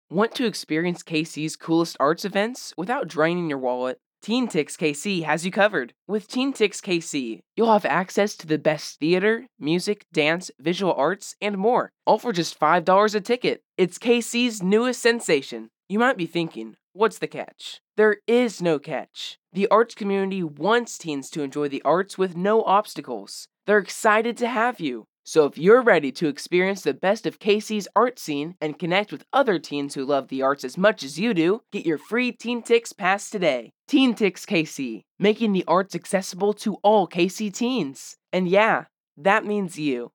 Want to experience KC's coolest arts events without draining your wallet? TeenTix KC has you covered. With TeenTix KC, you'll have access to the best theater, music, dance, visual arts, and more, all for just $5 a ticket. It's KC's newest sensation. You might be thinking, what's the catch? There is no catch. The arts community wants teens to enjoy the arts with no obstacles. They're excited to have you. So if you're ready to experience the best of KC's art scene and connect with other teens who love the arts as much as you do, get your free TeenTix pass today. TeenTix KC, making the arts accessible to all KC teens. And yeah, that means you.